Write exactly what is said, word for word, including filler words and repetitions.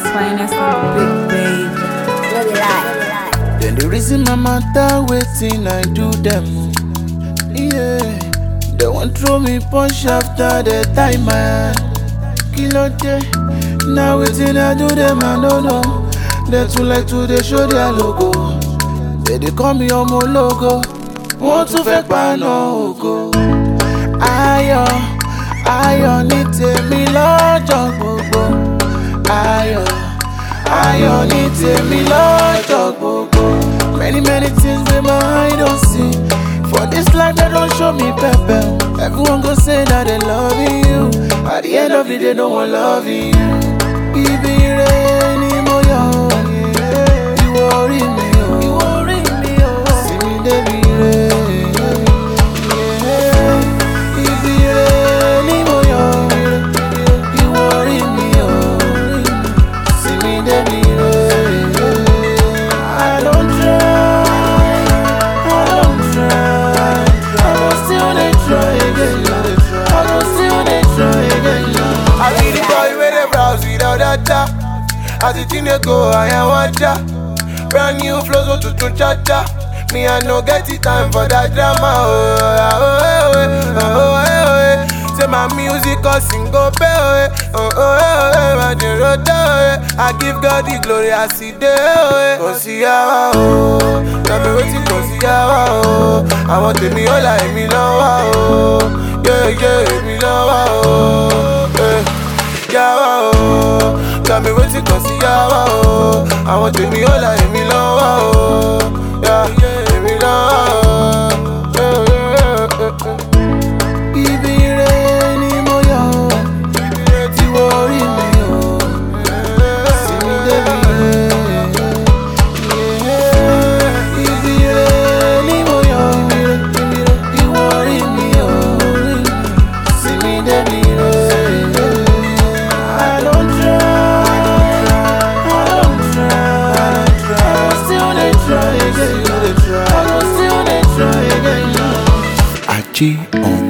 finest and big babe. No be lie. Then the reason my matter waiting, I do them. Yeah, they won't throw me punch after the time, man. Kilo day, now waiting, I do them, I don't know. They too like to they show their logo. They they call me on my logo. Want to fake pan no go. Ayo, ayo ní tèmi lọ́jọ́ gbogbo. Ayo, ayo ní tèmi lọ́jọ́ gbogbo. Many many things with my eye don't see. For this life they don't show me pepper. Everyone go say that they love you. At the end of the day, no one love you. Ibi re ni mo yọ, you worry me, you worry me, see me Debi re. Ibi re ni mo yọ, you worry me, see me Debi re. I don't try, I don't try, I go still dey try again, I go still dey try again. I be the boy with the browse without data. As the thing they go, I am watcha. Brand new flows, so to to cha cha. Me I no get the time for that drama. Oh, oh, oh, oh, oh, oh, oh. Say my music or sing go pay. Oh, oh, oh, oh, my dear, oh, oh. I give God the glory, I see the oh, oh, see how oh. Tell me what's it, go see how oh. I want to me all like me now oh. Yeah, yeah, me now oh. Yeah, yeah oh. Tell me what's it, go see how oh. I want to me all like me now oh. Yeah, yeah, me now oh. Yeah, yeah, yeah, yeah. Ibi re ni mo yọ, ti worry me o, see me Debi re. Yeah. Ibi re ni mo yọ, ti worry me o, see me Debi re. I don't try, I don't try, I go still dey try again, I go still dey try again. Aji on